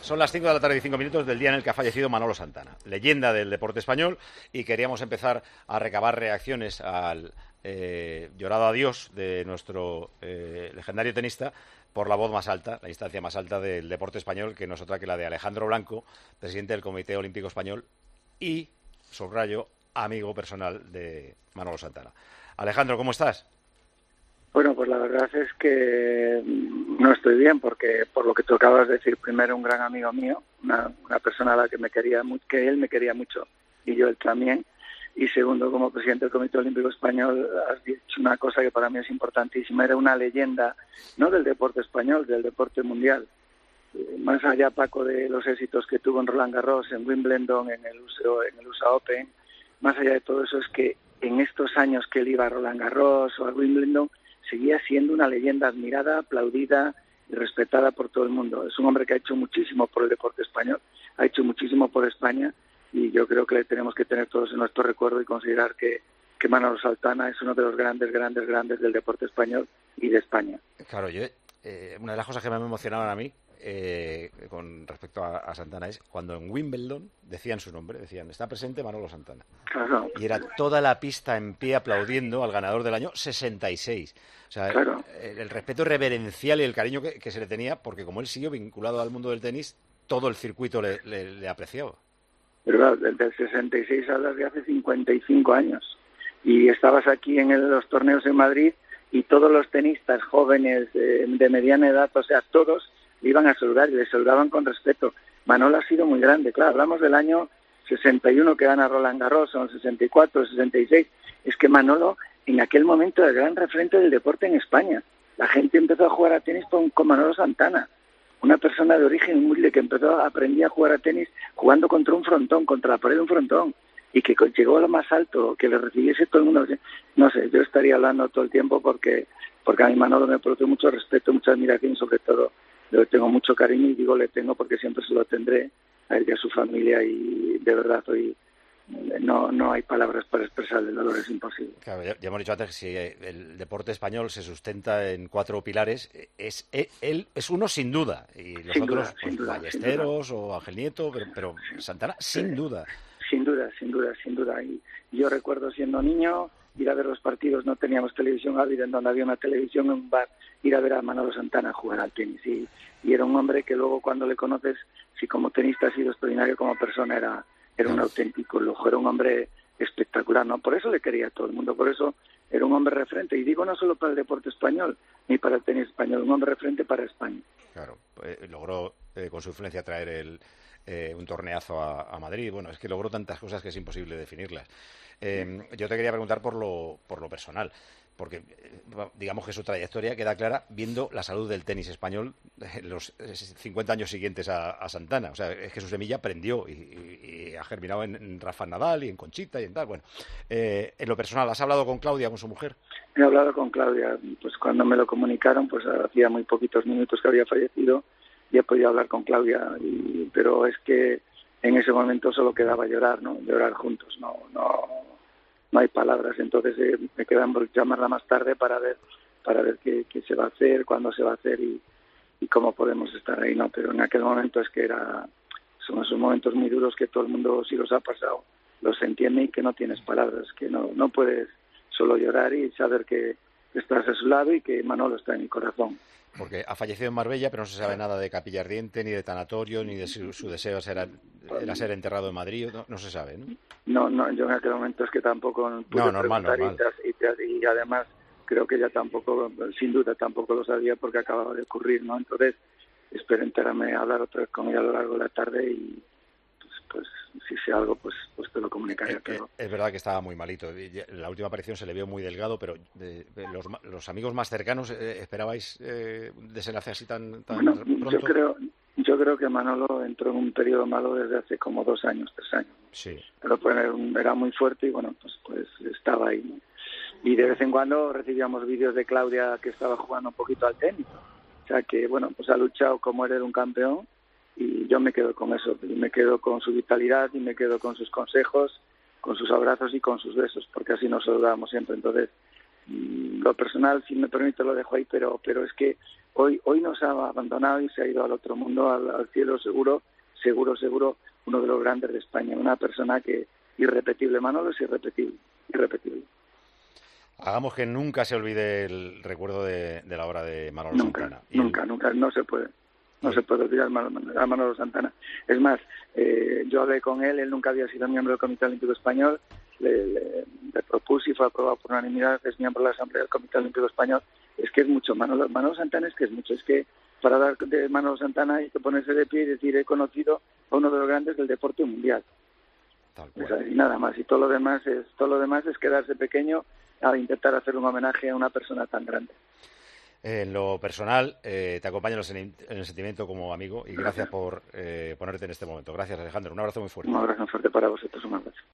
Son las 5 de la tarde y 5 minutos del día en el que ha fallecido Manolo Santana, leyenda del deporte español, y queríamos empezar a recabar reacciones al llorado adiós de nuestro legendario tenista por la voz más alta, la instancia más alta del deporte español, que no es otra que la de Alejandro Blanco, presidente del Comité Olímpico Español y, subrayo, amigo personal de Manolo Santana. Alejandro, ¿cómo estás? Bueno, pues la verdad es que no estoy bien porque, por lo que tú acabas de decir, primero un gran amigo mío, una persona a la que que él me quería mucho y yo él también, y segundo, como presidente del Comité Olímpico Español, has dicho una cosa que para mí es importantísima, era una leyenda, no del deporte español, del deporte mundial. Más allá, Paco, de los éxitos que tuvo en Roland Garros, en Wimbledon, en el USA Open, más allá de todo eso es que en estos años que él iba a Roland Garros o a Wimbledon, seguía siendo una leyenda admirada, aplaudida y respetada por todo el mundo. Es un hombre que ha hecho muchísimo por el deporte español, ha hecho muchísimo por España, y yo creo que le tenemos que tener todos en nuestro recuerdo y considerar que Manolo Santana es uno de los grandes del deporte español y de España. Claro, una de las cosas que me emocionaban a mí con respecto a Santana es cuando en Wimbledon decían su nombre, decían, está presente Manolo Santana. Claro. Y era toda la pista en pie aplaudiendo al ganador del año 66. O sea, claro. el respeto reverencial y el cariño que se le tenía, porque como él siguió vinculado al mundo del tenis, todo el circuito le apreciaba. Pero desde el 66 hablas de hace 55 años. Y estabas aquí en los torneos en Madrid y todos los tenistas jóvenes de mediana edad, o sea, todos le iban a saludar y le saludaban con respeto. Manolo ha sido muy grande, claro, hablamos del año 61 que gana Roland Garros, o el 64, el 66. Es que Manolo en aquel momento era el gran referente del deporte en España. La gente empezó a jugar a tenis con Manolo Santana, una persona de origen humilde que aprendía a jugar a tenis jugando contra un frontón, contra la pared de un frontón, y que llegó a lo más alto, que le recibiese todo el mundo. No sé, yo estaría hablando todo el tiempo porque a mi Manolo me produce mucho respeto, mucha admiración, sobre todo le tengo mucho cariño, y digo le tengo porque siempre se lo tendré a él y a su familia, y de verdad hoy no hay palabras para expresar el dolor, es imposible. Claro, ya hemos dicho antes que si el deporte español se sustenta en 4 pilares, él es uno sin duda, y los otros, Ballesteros o Ángel Nieto, pero Santana sin duda. Sin duda. Y yo recuerdo siendo niño ir a ver los partidos, no teníamos televisión ávida, en donde había una televisión en un bar, ir a ver a Manolo Santana jugar al tenis, y era un hombre que luego cuando le conoces, si como tenista ha sido extraordinario, como persona era un auténtico lujo, era un hombre espectacular, ¿no? Por eso le quería a todo el mundo, por eso era un hombre referente, y digo no solo para el deporte español, ni para el tenis español, un hombre referente para España. Claro, logró con su influencia traer un torneazo a Madrid. Bueno, es que logró tantas cosas que es imposible definirlas. Yo te quería preguntar por lo personal, porque digamos que su trayectoria queda clara viendo la salud del tenis español en los 50 años siguientes a Santana. O sea, es que su semilla prendió y ha germinado en Rafa Nadal y en Conchita y en tal. Bueno, en lo personal, ¿has hablado con Claudia, con su mujer? He hablado con Claudia, pues cuando me lo comunicaron, pues hacía muy poquitos minutos que había fallecido, y he podido hablar con Claudia, pero es que en ese momento solo quedaba llorar, ¿no? Llorar juntos, no hay palabras. Entonces me quedan por llamarla más tarde para ver qué se va a hacer, cuándo se va a hacer y cómo podemos estar ahí, ¿no? Pero en aquel momento son esos momentos muy duros que todo el mundo, si los ha pasado, los entiende, y que no tienes palabras, que no puedes solo llorar y saber que estás a su lado y que Manolo está en mi corazón. Porque ha fallecido en Marbella, pero no se sabe nada de capilla ardiente, ni de tanatorio, ni de su deseo era ser enterrado en Madrid. No se sabe, ¿no? No, yo en aquel momento es que tampoco pude normal. Y además creo que ella tampoco, sin duda tampoco lo sabía, porque acababa de ocurrir, ¿no? Entonces espero enterarme a hablar otra vez con ella a lo largo de la tarde, y pues si sé algo, pues te lo comunicaré. Es verdad que estaba muy malito. En la última aparición se le vio muy delgado, pero los amigos más cercanos, ¿esperabais desenlace así tan bueno, pronto? Yo creo que Manolo entró en un periodo malo desde hace como 2 años, 3 años. Sí. Pero pues era muy fuerte y bueno, pues estaba ahí, ¿no? Y de vez en cuando recibíamos vídeos de Claudia que estaba jugando un poquito al tenis. O sea que, bueno, pues ha luchado como era un campeón, y yo me quedo con eso, me quedo con su vitalidad y me quedo con sus consejos, con sus abrazos y con sus besos, porque así nos saludábamos siempre. Entonces, lo personal, si me permite, lo dejo ahí, pero es que hoy nos ha abandonado y se ha ido al otro mundo, al cielo seguro, uno de los grandes de España, una persona que irrepetible. Manolo es irrepetible. Hagamos que nunca se olvide el recuerdo de la obra de Manolo Santana. Nunca, no se puede. No se puede olvidar a Manolo Santana. Es más, yo hablé con él nunca había sido miembro del Comité Olímpico Español, le propuse y fue aprobado por unanimidad, es miembro de la Asamblea del Comité Olímpico Español. Es que es mucho, Manolo Santana es mucho, es que para hablar de Manolo Santana hay que ponerse de pie y decir, he conocido a uno de los grandes del deporte mundial. Tal cual. Y nada más, y todo lo demás es quedarse pequeño a intentar hacer un homenaje a una persona tan grande. En lo personal, te acompaño en el sentimiento como amigo y gracias por ponerte en este momento. Gracias, Alejandro. Un abrazo muy fuerte. Un abrazo fuerte para vosotros. Un abrazo.